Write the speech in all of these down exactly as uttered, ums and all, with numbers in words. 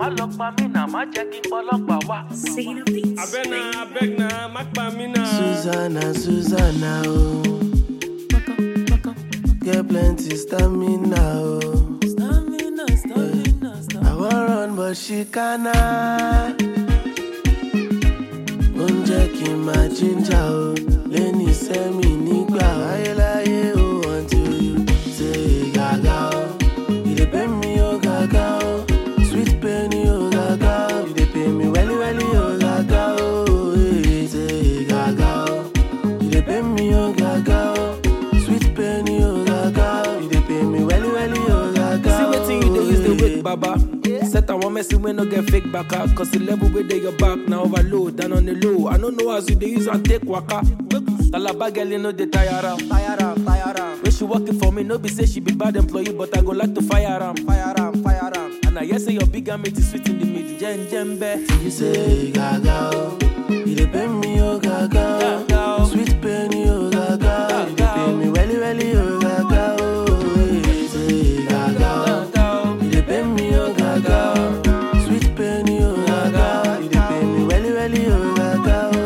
má lọ pa mí náà, má jẹ́ kí pọlọ́pàá wá. Abena, abegna, má pa mí náà. Susanna, Susanna, oh. Get plenty stamina, oh. Stamina, stamina, stamina. I want run, but she cannot. Oúnjẹ kí n máa ginger, oh. Lẹ́ni sẹ́mi nígbà, láyé láyé, oh. Until you say gaga, oh. You dey pay me, oh, gaga, oh. Sweet penny, oh, gaga, oh. You dey pay me, welly, welly, oh, gaga, oh. Hey, say gaga, oh. You dey pay me, oh, gaga, oh. Sweet penny, oh, gaga, oh. You dey pay me, welly, welly, oh, gaga, oh. See wetin you dey use the wait, baba. Set and one messy when no get fake back out. Cause the level where they your back now overload and on the low. I don't know as you they use and take waka. Talaba girl you know they tire am. Tire am, tire am. When she working for me, no be say she be bad employee, but I go like to fire am. Fire am, fire am. And I hear say your big mate is sweet in the middle. Jen Jembe. You say gaga, oh. You dey pay me, oh, gaga, oh. Sweet penny, oh, gaga, oh. You dey pay me, welly, welly, oh, gaga, oh. Hey, say gaga, oh. You dey pay me, oh, gaga, oh. Sweet penny, oh, gaga, oh. You dey pay me, welly, welly, oh, gaga, oh.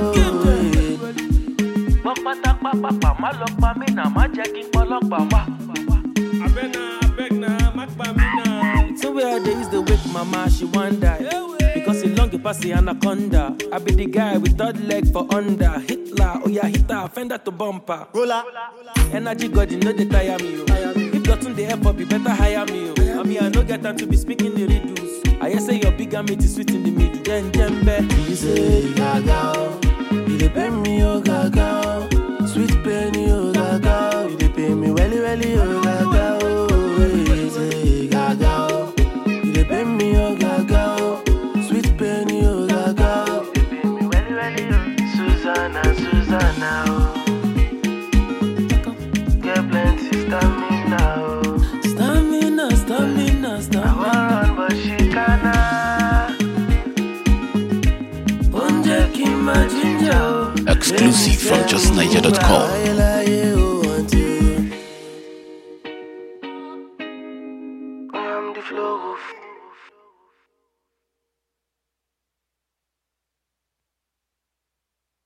Pọ́pátá pápápá má lọ pa mí náà, má jẹ́ kí pọlọ́pàá wá. Abena, abegna, má pa mí náà. Somewhere they use the wake mama, she want die. Because it long pass the anaconda. I be the guy with third leg for under. Hitler, oh yeah, Hitler, fender to bumper. Rolla. Energy God, you know they tire me, yo. If you're the help up, you better hire me, yo. I mean, I no get time to be speaking the riddles. I hear say your big mate is sweet in the middle. Jen Jembe. You say gaga, oh. You dey pay me, oh, gaga, oh. Sweet penny, oh, gaga, oh. You dey pay me, welly, welly, oh, gaga, oh. Hey, say gaga, oh. You dey pay me, oh, gaga, oh. Sweet penny, oh, gaga, oh. You dey pay me, welly, welly, oh. Susanna, Susanna, oh. Get plenty stamina, oh. Stamina, stamina, I stamina. want run, but she cannot. Oúnjẹ kí n máa ginger, oh. Exclusive from just niger dot com. Láyé láyé, oh, until you- I'm the flow.